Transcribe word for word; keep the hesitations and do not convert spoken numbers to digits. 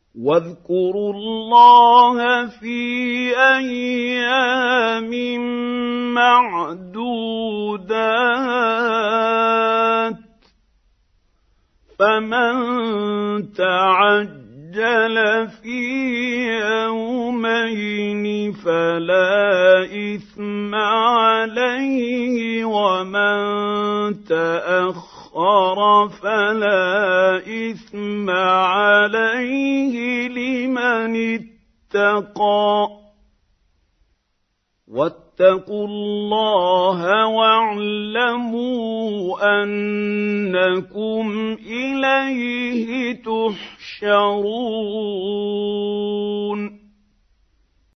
واذكروا الله في أيام معدودات فمن تعجل في يومين فلا إثم عليه ومن تأخر فلا إثم عليه لمن اتقى واتقوا الله واعلموا أنكم إليه تحشرون